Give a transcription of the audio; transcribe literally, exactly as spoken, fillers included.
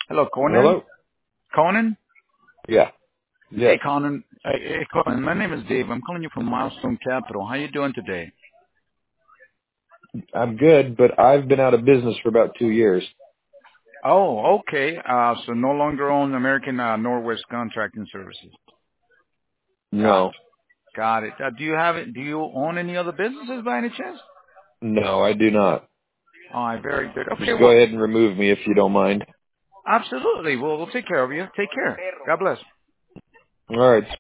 Hello, Conan. Hello? Conan? Yeah. Hey, Yes. Conan. Hey, hey, Conan. My name is Dave. I'm calling you from Milestone Capital. How you doing today? I'm good, but I've been out of business for about two years. Oh, okay. Uh, so no longer own American uh, Norwest Contracting Services. Got, No. got it. Uh, do you have it? Do you own any other businesses by any chance? No, I do not. All right, very good. Okay, Just go well, ahead and remove me if you don't mind. absolutely. We'll, we'll take care of you. Take care. God bless. All right.